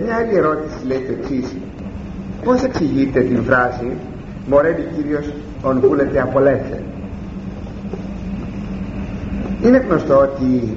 μια άλλη ερώτηση λέει το εξής: πώς εξηγείτε την φράση «Μωρένει Κύριος ον βούλετε απολέθε»? Είναι γνωστό ότι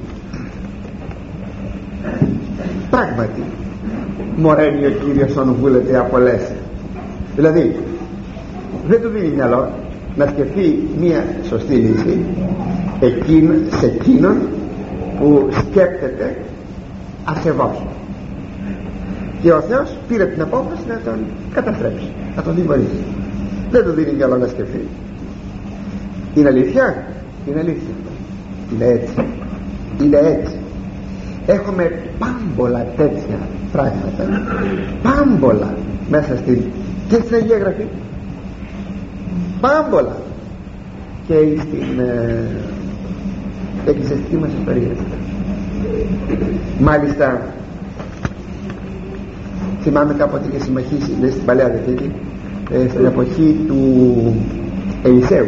πράγματι μωρένει ο Κύριος ον βούλετε απολέθε. Δηλαδή δεν του δίνει μυαλό να σκεφτεί μια σωστή λύση σε εκείνον που σκέπτεται ασεβώς, και ο Θεός πήρε την απόφαση να τον καταστρέψει, να τον τιμωρήσει. Δεν του δίνει μυαλό να σκεφτεί. Είναι αλήθεια? Είναι αλήθεια. Είναι έτσι. Είναι έτσι. Έχουμε πάμπολα τέτοια πράγματα, πάμπολα μέσα στην και στην Αγία Γραφή, πάμπολα και στην εκκλησιαστική μας ιστορία. Μάλιστα θυμάμαι κάποτε είχε συμμαχήσει, λέει, στην Παλαιά Διαθήκη, στην εποχή του Ελισέου,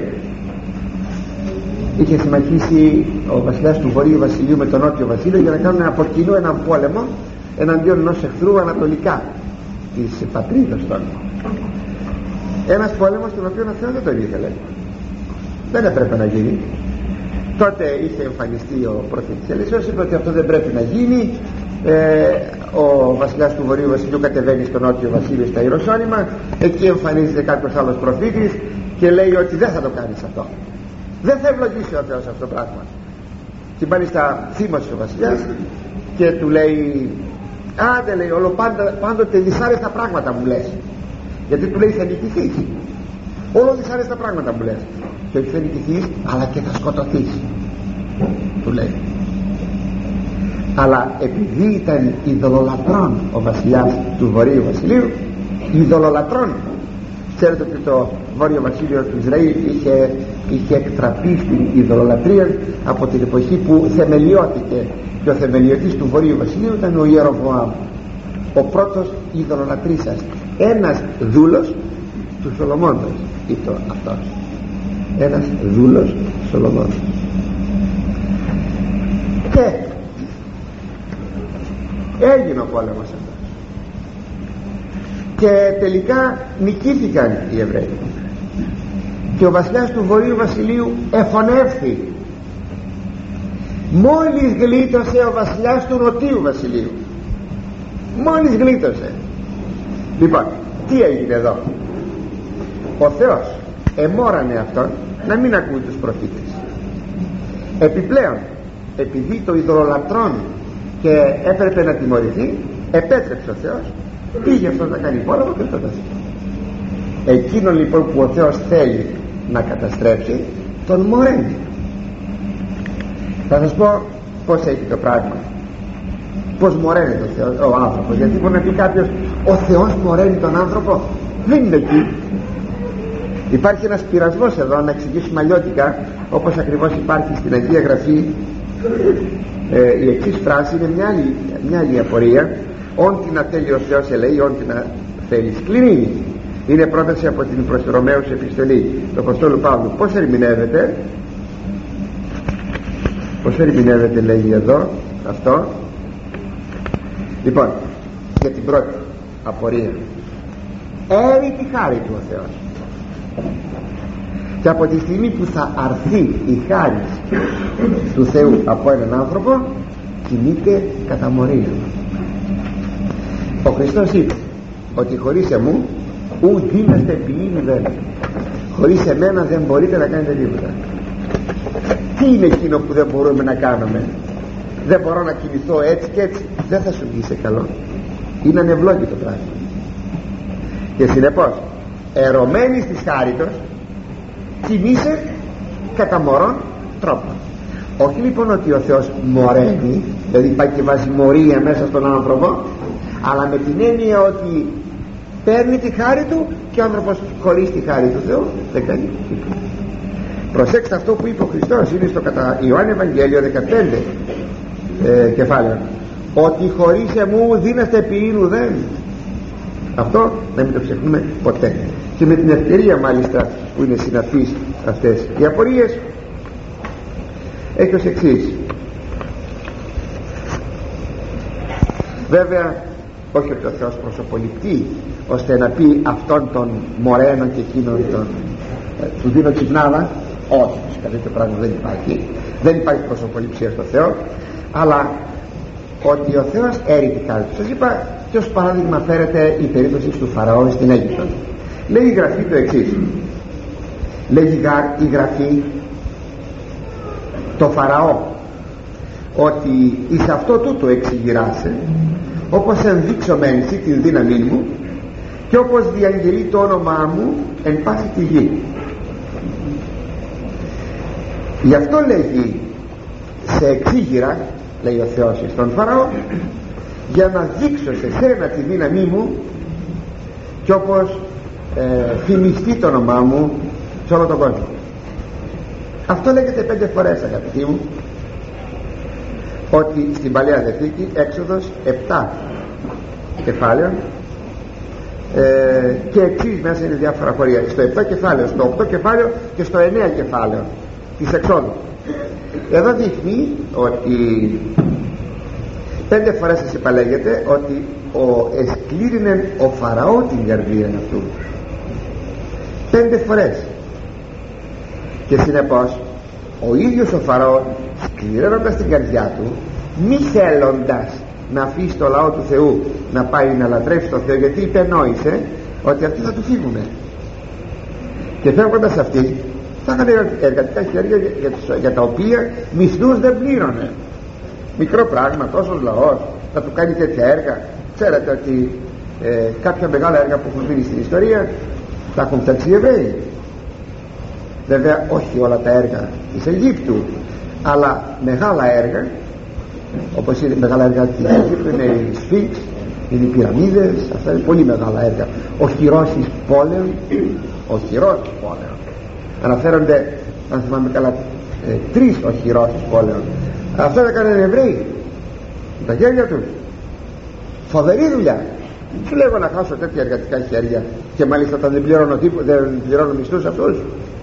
είχε συμμαχήσει ο βασιλιάς του Βορείου Βασιλείου με τον Νότιο Βασίλειο για να κάνουν από κοινού έναν πόλεμο εναντίον ενός εχθρού ανατολικά της πατρίδας των. Ένας πόλεμος τον οποίο ο Θεός δεν τον ήθελε, δεν έπρεπε να γίνει. Τότε είχε εμφανιστεί ο προφήτης Ελισέος, είπε ότι αυτό δεν πρέπει να γίνει. Ο βασιλιάς του Βορείου Βασιλείου κατεβαίνει στο Νότιο Βασίλειο, στα Ιεροσόλυμα. Εκεί εμφανίζεται κάποιος άλλος προφήτης και λέει ότι δεν θα το κάνεις αυτό, δεν θα ευλογήσει ο Θεός αυτό το πράγμα. Και μάλιστα θύμωσε ο βασιλιάς και του λέει: άντε, λέει, όλο πάντοτε δυσάρεστα πράγματα μου λες. Γιατί του λέει θα νικηθείς, όλο δυσάρεστα πράγματα μου λες, και όχι θα νικηθείς αλλά και θα σκοτωθείς, του λέει. Αλλά επειδή ήταν ειδωλολατρών ο βασιλιάς του Βορείου Βασιλείου, ειδωλολατρών, ξέρετε ότι το Βόρειο Βασίλειο του Ισραήλ είχε εκτραπεί στην ειδωλολατρία από την εποχή που θεμελιώθηκε, και ο θεμελιωτής του Βορείου Βασιλείου ήταν ο Ιεροβοάμ, ο πρώτος ειδωλολατρίσας, ένας δούλος του Σολομώντος ήταν αυτός, ένας δούλος του Σολομώντος. Και έγινε ο πόλεμος αυτός και τελικά νικήθηκαν οι Εβραίοι και ο βασιλιάς του Βορείου Βασιλείου εφωνεύθη. Μόλις γλίτωσε ο βασιλιάς του Νοτίου Βασιλείου, μόλις γλίτωσε. Λοιπόν, τι έγινε εδώ? Ο Θεός εμόρανε αυτόν να μην ακούει τους προφήτες. Επιπλέον, επειδή το ειδωλολατρών και έπρεπε να τιμωρηθεί, επέτρεψε ο Θεός, πήγε αυτός να κάνει πόλεμο και αυτό το θέλει. Εκείνο λοιπόν που ο Θεός θέλει να καταστρέψει, τον μωραίνει. Θα σας πω πως έχει το πράγμα, πως μωραίνει ο άνθρωπος. Γιατί μπορεί να πει κάποιος ο Θεός μωραίνει τον άνθρωπο. Δεν είναι εκεί. Υπάρχει ένας πειρασμός εδώ, να εξηγήσουμε αλλιώτικα, όπως ακριβώς υπάρχει στην Αγία Γραφή. Η εξής φράση είναι μια άλλη απορία: «Όν τι να θέλει ο Θεός ελέει, όν τι να θέλει σκληρύνει». Είναι πρόταση από την προς Ρωμαίους επιστολή του Αποστόλου Παύλου. Πώς ερμηνεύεται λέγει εδώ αυτό? Λοιπόν, για την πρώτη απορία, έρει τη χάρη του ο Θεός, και από τη στιγμή που θα αρθεί η χάρη του Θεού από έναν άνθρωπο, κινείται κατά μορία. Ο Χριστός είπε ότι χωρίς εμού ου δύναστε ποιήν δεν, χωρίς εμένα δεν μπορείτε να κάνετε τίποτα. Τι είναι εκείνο που δεν μπορούμε να κάνουμε? Δεν μπορώ να κινηθώ έτσι και έτσι, δεν θα σου βγει σε καλό, είναι ανευλόγητο πράγμα. Και συνεπώς ερωμένης της χάριτος κινείσαι κατά μωρών τρόπο. Όχι λοιπόν ότι ο Θεός μωραίνει, δηλαδή πάει και βάζει μορία μέσα στον άνθρωπο, αλλά με την έννοια ότι παίρνει τη χάρη του και ο άνθρωπος χωρίς τη χάρη του Θεού δεν κάνει τίποτα. Προσέξτε αυτό που είπε ο Χριστός, είναι στο κατά Ιωάννη Ευαγγέλιο 15 κεφάλαιο, ότι χωρίς εμού δύναστε ποιήν ουδέν. Αυτό να μην το ξεχνούμε ποτέ. Και με την ευκαιρία μάλιστα που είναι συναφείς αυτές οι απορίες, έχει ως εξής. Βέβαια όχι ότι ο Θεός προσωποληπτεί ώστε να πει αυτόν τον μορένο και εκείνον τον του δίνω ξυπνάδα. Όχι, καλύτερο πράγμα δεν υπάρχει. Δεν υπάρχει προσωποληψία στο Θεό, αλλά ότι ο Θεός έρει τη χάρη του. Σας είπα και ως παράδειγμα φέρεται η περίπτωση του Φαραώ στην Αίγυπτο. Λέει η Γραφή το εξής. Λέει η Γραφή το Φαραώ ότι εις αυτό τούτο εξηγηράσε, όπως ενδείξω μεν εσύ την δύναμή μου και όπως διαγγελεί το όνομά μου εν πάση τη γη. Γι' αυτό λέγει σε εξήγηρα, λέει ο Θεός στον Φαραώ, για να δείξω σε σένα τη δύναμή μου και όπως φημιστεί το όνομά μου σε όλο τον κόσμο. Αυτό λέγεται 5 φορές, αγαπητοί μου, ότι στην Παλαιά Διαθήκη, Έξοδος 7 κεφάλαιο και εξής μέσα είναι διάφορα χωρία, στο 7 κεφάλαιο, στο 8 κεφάλαιο και στο 9 κεφάλαιο της Εξόδου. Εδώ δείχνει ότι 5 φορές σας επαλέγεται ότι εσκλήρινε ο Φαραώ την καρδία αυτού 5 φορές, και συνεπώς ο ίδιος ο Φαραώ, σκληραίνοντας την καρδιά του, μη θέλοντας να αφήσει το λαό του Θεού να πάει να λατρεύσει το Θεό, γιατί υπενόησε ότι αυτοί θα του φύγουνε, και φεύγοντας αυτοί θα είχαν εργατικά χέρια για τα οποία μισθούς δεν πλήρωνε. Μικρό πράγμα, τόσος λαός θα του κάνει τέτοια έργα. Ξέρετε ότι κάποια μεγάλα έργα που έχουν μείνει στην ιστορία τα έχουν φτιάξει οι Εβραίοι. Βέβαια όχι όλα τα έργα της Αιγύπτου, αλλά μεγάλα έργα, όπως είναι μεγάλα έργα της Αιγύπτου, είναι η Σφίνξ, είναι οι πυραμίδες, αυτά είναι πολύ μεγάλα έργα. Οχυρώσεις πόλεων, οχυρώσεις πόλεων. Αναφέρονται, αν θυμάμαι καλά, 3 οχυρώσεις πόλεων. Αυτό έκαναν οι Εβραίοι τα χέρια τους. Φοβερή δουλειά. Σου λέγω να χάσω τέτοια εργατικά χέρια, και μάλιστα όταν δεν πληρώνω μισθούς αυτούς.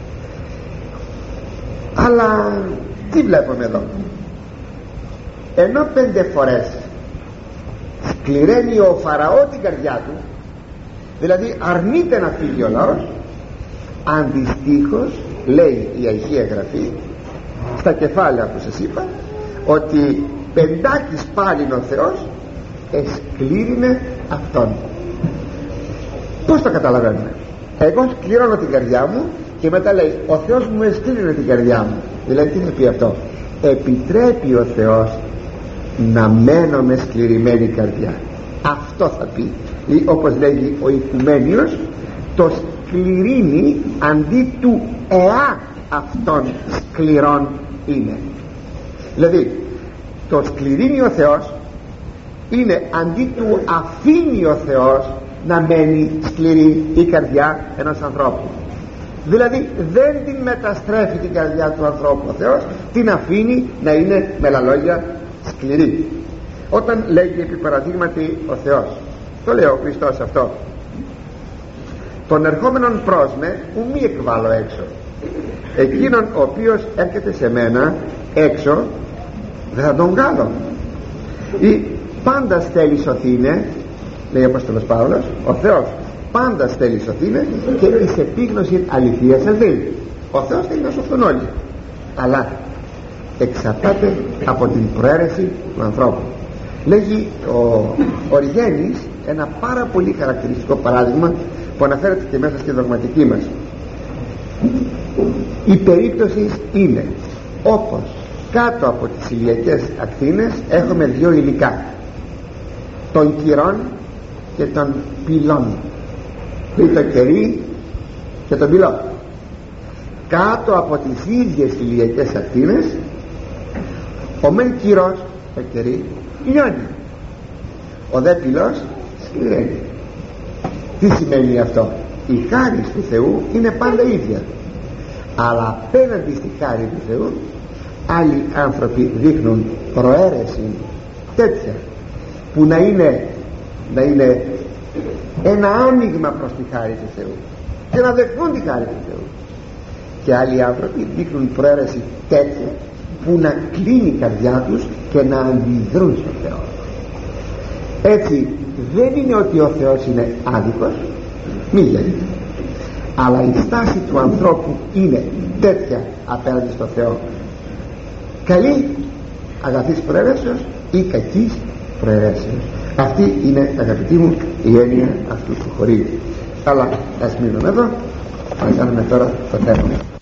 Αλλά τι βλέπουμε εδώ? Ενώ 5 φορές σκληραίνει ο Φαραώ την καρδιά του, δηλαδή αρνείται να φύγει ο λαός, αντιστοίχως λέει η Αγία Γραφή στα κεφάλαια που σας είπα ότι πεντάκις πάλιν ο Θεός εσκλήρινε αυτόν. Πώς το καταλαβαίνουμε? Εγώ σκληρώνω την καρδιά μου και μετά λέει ο Θεός μου εσκλήρινε την καρδιά μου. Δηλαδή τι θα πει αυτό? Επιτρέπει ο Θεός να μένω με σκληρημένη καρδιά. Αυτό θα πει. Ή όπως λέγει ο Οικουμένιος, το σκληρύνει αντί του εά αυτόν σκληρών είναι. Δηλαδή το σκληρύνει ο Θεός είναι αντί του αφήνει ο Θεός να μένει σκληρή η καρδιά ενός ανθρώπου. Δηλαδή δεν την μεταστρέφει την καρδιά του ανθρώπου ο Θεός, την αφήνει να είναι με άλλα λόγια σκληρή. Όταν λέγει επί παραδείγματι ο Θεός, το λέει ο Χριστός αυτό, τον ερχόμενον προς με ου μη εκβάλλω έξω, εκείνον ο οποίος έρχεται σε μένα έξω δεν θα τον βγάλω. Ή πάντα θέλει σωθήνε, λέει ο Απόστολος Παύλος, ο Θεός πάντα θέλει σωθήνε και εις επίγνωση αληθείας ελβεί. Ο Θεός θέλει να σωθούν όλοι, αλλά εξαρτάται από την προαίρεση του ανθρώπου. Λέγει ο Οριγένης ένα πάρα πολύ χαρακτηριστικό παράδειγμα που αναφέρεται και μέσα στη δογματική μας. Η περίπτωση είναι όπως κάτω από τις ηλιακές ακτίνες έχουμε 2 υλικά, των κυρών και των πυλών, ή το κερί και τον πυλό. Κάτω από τις ίδιες ηλιακές ακτίνες ο μεν κυρός, το κερί, λιώνει, ο δε πυλός σκληραίνει. Τι σημαίνει αυτό? Η χάρις του Θεού είναι πάντα ίδια, αλλά απέναντι στη χάρη του Θεού άλλοι άνθρωποι δείχνουν προαίρεση τέτοια που να είναι ένα άνοιγμα προς τη χάρη του Θεού και να δεχθούν τη χάρη του Θεού, και άλλοι άνθρωποι δείχνουν προαίρεση τέτοια που να κλείνει η καρδιά τους και να αντιδρούν στον Θεό. Έτσι δεν είναι ότι ο Θεός είναι άδικος, μη γελείτε, αλλά η στάση του ανθρώπου είναι τέτοια απέναντι στο Θεό, καλή αγαθής προαιρέσεως ή κακής προαιρέσεως. Αυτή είναι, αγαπητοί μου, η έννοια αυτού του χωρίου. Αλλά ας μείνουμε εδώ, θα κάνουμε τώρα το θέμα.